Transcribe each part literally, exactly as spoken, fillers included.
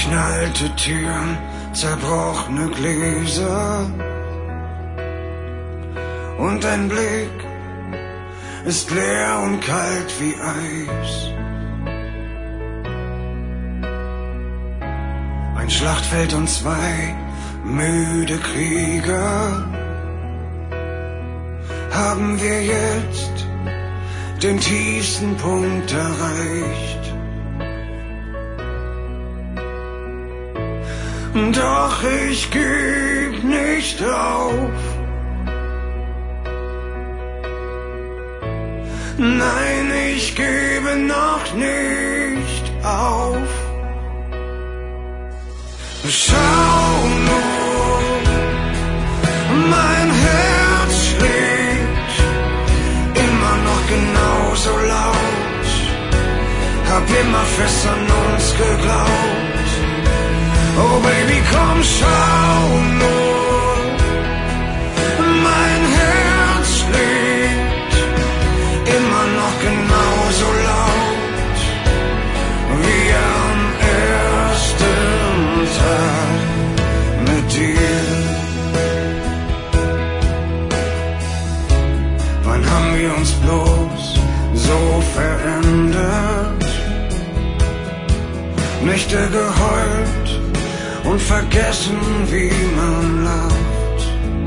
Verknallte Türen, zerbrochene Gläser und dein Blick ist leer und kalt wie Eis. Ein Schlachtfeld und zwei müde Krieger. Haben wir jetzt den tiefsten Punkt erreicht? Doch ich geb nicht auf. Nein, ich gebe noch nicht auf. Schau nur, mein Herz schlägt immer noch genauso laut. Hab immer fest an uns geglaubt. Oh Baby, komm, schau nur, mein Herz schlägt immer noch genauso laut wie am ersten Tag mit dir. Wann haben wir uns bloß so verändert? Nächte geheult und vergessen, wie man lacht.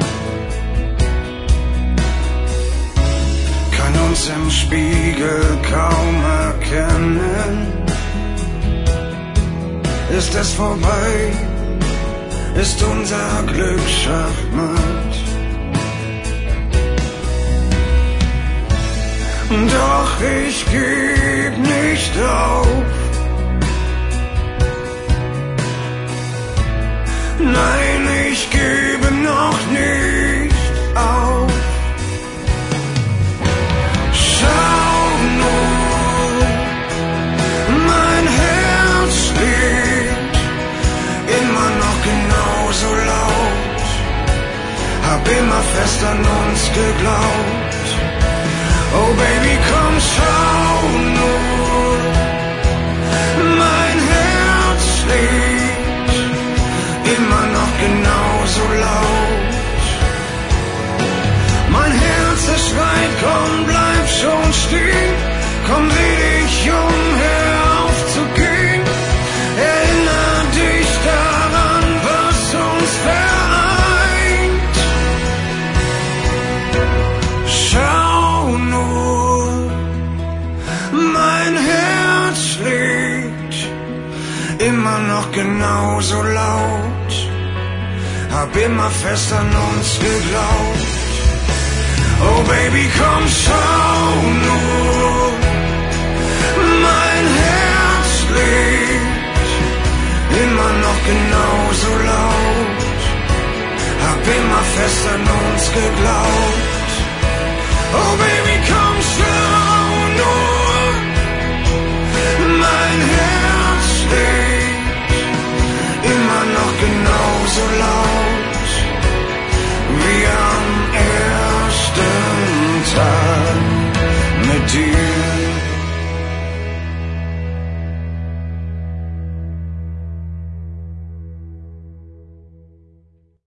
Kann uns im Spiegel kaum erkennen. Ist es vorbei? Ist unser Glück Schachmatt? Doch ich geb nicht auf. Nein, ich gebe noch nicht auf. Schau nur, mein Herz schlägt immer noch genauso laut. Hab immer fest an uns geglaubt. Oh Baby, komm, schau nur, mein Herz schlägt immer noch genauso laut. Mein Herz, es schreit, komm, bleib schon stehen. Komm, dreh dich um, hör auf zu gehen. Erinner dich daran, was uns vereint. Schau nur, mein Herz schlägt immer noch genauso laut. Hab immer fest an uns geglaubt. Oh Baby, komm, schau nur, mein Herz schlägt immer noch genauso laut. Hab immer fest an uns geglaubt. Oh Baby,